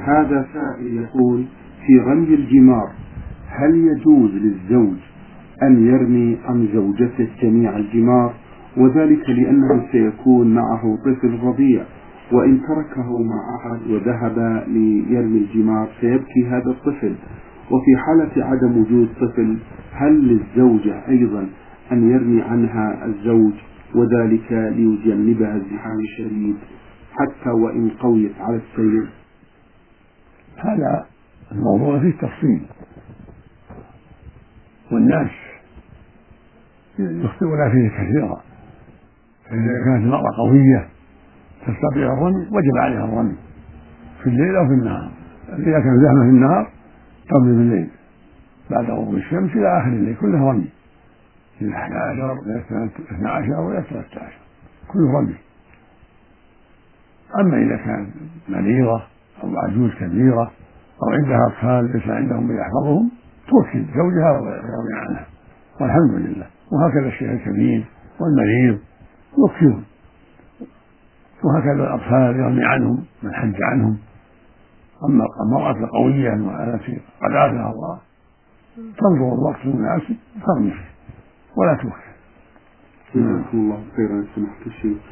هذا سائل يقول: في رمي الجمار هل يجوز للزوج أن يرمي عن زوجته جميع الجمار، وذلك لأنه سيكون معه طفل رضيع، وإن تركه مع أحد وذهب ليرمي الجمار سيبكي هذا الطفل، وفي حالة عدم وجود طفل هل للزوجة أيضا أن يرمي عنها الزوج، وذلك ليجنبها الزحام الشديد حتى وإن قويت على السير؟ هذا الموضوع فيه تفصيل، والناس يخطئون فيه كثيرا. فإذا كانت المرأة قوية تستطيع الرمي وجب عليها الرمي في الليل أو في النهار. إذا كان زحمة في النهار ترمي بالليل بعد غروب الشمس إلى آخر الليل كله رمي، إلى 11 إلى 12 وإلى 13 كله رمي. أما إذا كانت مريضة أو عجوز كبيرة أو عندها أطفال ليس عندهم من يحفظهم توكل زوجها ويرمي عنها، والحمد لله. وهكذا الشيخ الكبير والمريض يوكلون، وهكذا الأطفال يرمي عنهم من حج عنهم. أما المرأة القوية التي قد عافاها الله تنظر الوقت المناسب ترمي ولا توكل. جزاكم الله خيرا سماحة الشيخ.